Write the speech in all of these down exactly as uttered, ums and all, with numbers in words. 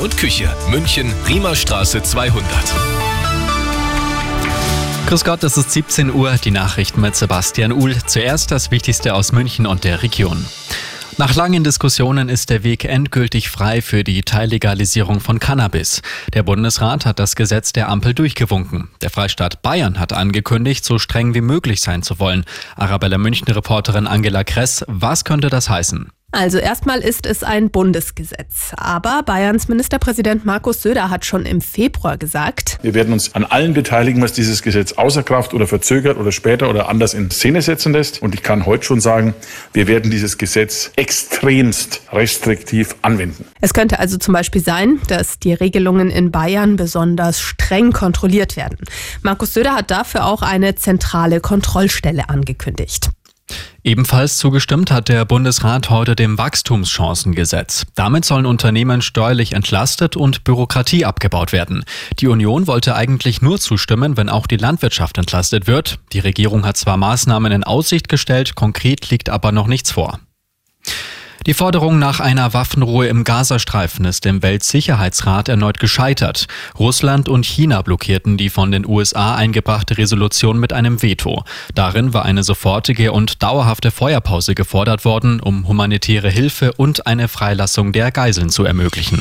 und Küche. München, Riemerstraße zweihundert. Grüß Gott, es ist siebzehn Uhr, die Nachrichten mit Sebastian Uhl. Zuerst das Wichtigste aus München und der Region. Nach langen Diskussionen ist der Weg endgültig frei für die Teillegalisierung von Cannabis. Der Bundesrat hat das Gesetz der Ampel durchgewunken. Der Freistaat Bayern hat angekündigt, so streng wie möglich sein zu wollen. Arabella München-Reporterin Angela Kress, was könnte das heißen? Also erstmal ist es ein Bundesgesetz. Aber Bayerns Ministerpräsident Markus Söder hat schon im Februar gesagt: Wir werden uns an allen beteiligen, was dieses Gesetz außer Kraft oder verzögert oder später oder anders in Szene setzen lässt. Und ich kann heute schon sagen, wir werden dieses Gesetz extremst restriktiv anwenden. Es könnte also zum Beispiel sein, dass die Regelungen in Bayern besonders streng kontrolliert werden. Markus Söder hat dafür auch eine zentrale Kontrollstelle angekündigt. Ebenfalls zugestimmt hat der Bundesrat heute dem Wachstumschancengesetz. Damit sollen Unternehmen steuerlich entlastet und Bürokratie abgebaut werden. Die Union wollte eigentlich nur zustimmen, wenn auch die Landwirtschaft entlastet wird. Die Regierung hat zwar Maßnahmen in Aussicht gestellt, konkret liegt aber noch nichts vor. Die Forderung nach einer Waffenruhe im Gazastreifen ist im Weltsicherheitsrat erneut gescheitert. Russland und China blockierten die von den U S A eingebrachte Resolution mit einem Veto. Darin war eine sofortige und dauerhafte Feuerpause gefordert worden, um humanitäre Hilfe und eine Freilassung der Geiseln zu ermöglichen.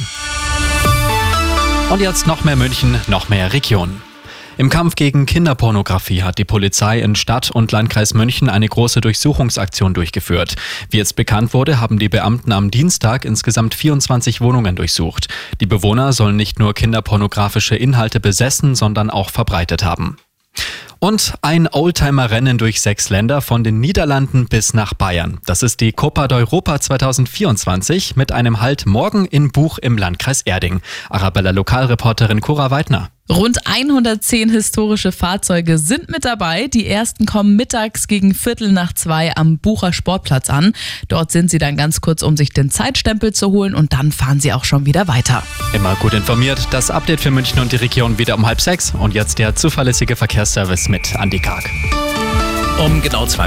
Und jetzt noch mehr München, noch mehr Region. Im Kampf gegen Kinderpornografie hat die Polizei in Stadt und Landkreis München eine große Durchsuchungsaktion durchgeführt. Wie jetzt bekannt wurde, haben die Beamten am Dienstag insgesamt vierundzwanzig Wohnungen durchsucht. Die Bewohner sollen nicht nur kinderpornografische Inhalte besessen, sondern auch verbreitet haben. Und ein Oldtimer-Rennen durch sechs Länder von den Niederlanden bis nach Bayern. Das ist die Copa d'Europa zwanzig vierundzwanzig mit einem Halt morgen in Buch im Landkreis Erding. Arabella Lokalreporterin Cora Weidner. Rund hundertzehn historische Fahrzeuge sind mit dabei. Die ersten kommen mittags gegen Viertel nach zwei am Bucher Sportplatz an. Dort sind sie dann ganz kurz, um sich den Zeitstempel zu holen, und dann fahren sie auch schon wieder weiter. Immer gut informiert. Das Update für München und die Region wieder um halb sechs. Und jetzt der zuverlässige Verkehrsservice mit Andi Karg. Um genau zwei